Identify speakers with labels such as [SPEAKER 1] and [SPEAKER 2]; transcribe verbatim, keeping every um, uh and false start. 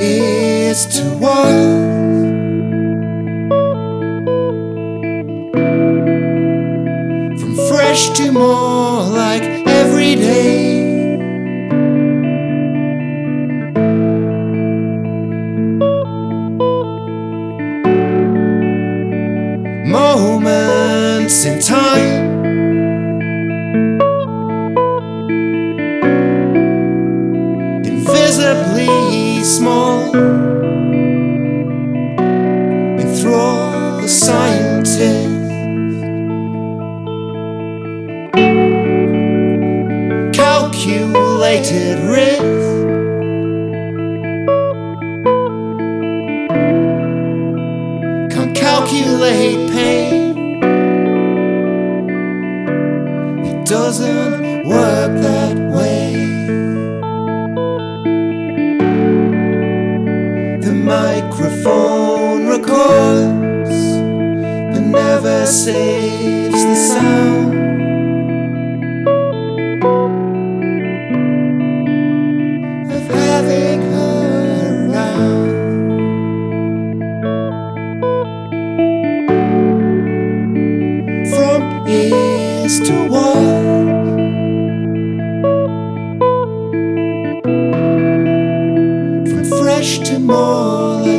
[SPEAKER 1] ears to what? From fresh to more like every day. Moments in time, invisibly small, enthrall the scientist. Calculated risk, can't calculate pain. It doesn't work that way. The microphone records but never saves the sound. Having her around. From ears to what? From fresh to more.